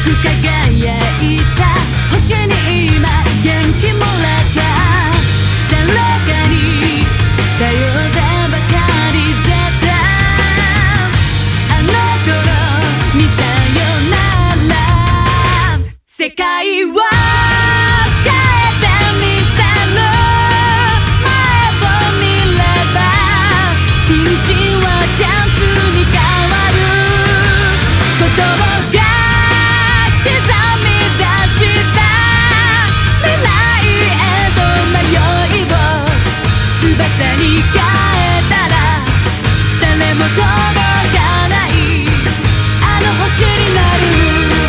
く輝いた星に今元気もらった誰かに頼ったばかりだったあの頃にさよなら世界は変えてみせる前を見ればピンチはチャンスに変わることが刻み出した未来へと迷いを翼に変えたら誰も届かないあの星になる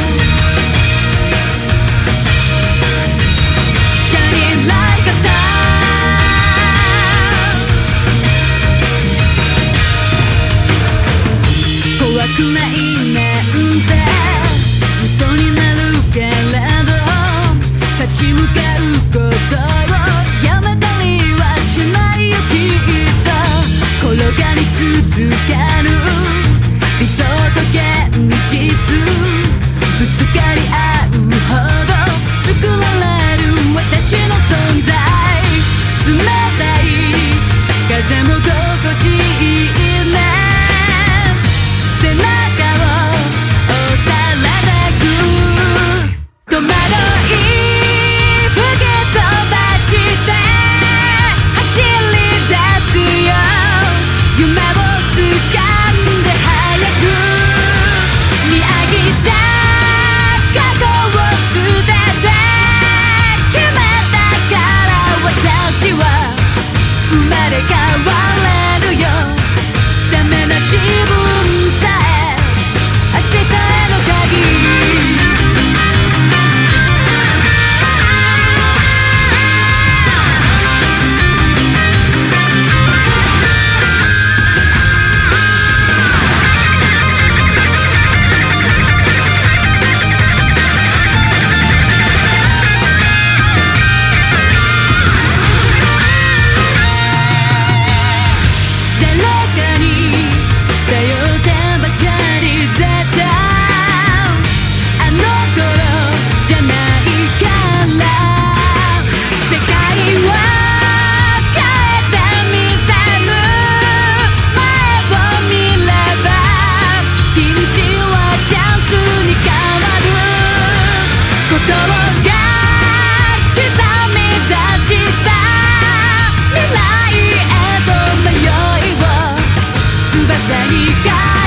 Shining like a star怖くないなんて嘘になるけれど立ち向かうことをやめたりはしないよきっと転がり続ける理想と現実ぶつかり合うほど作られる私の存在冷たい風も心地いいね背中を押されてく戸惑い吹き飛ばして走り出すよ夢を掴んで早く見上げた過去を捨てて決めたから私は生まれ変われるよダメな自分さえ明日への鍵ことが刻み出した未来へと迷いを翼に変え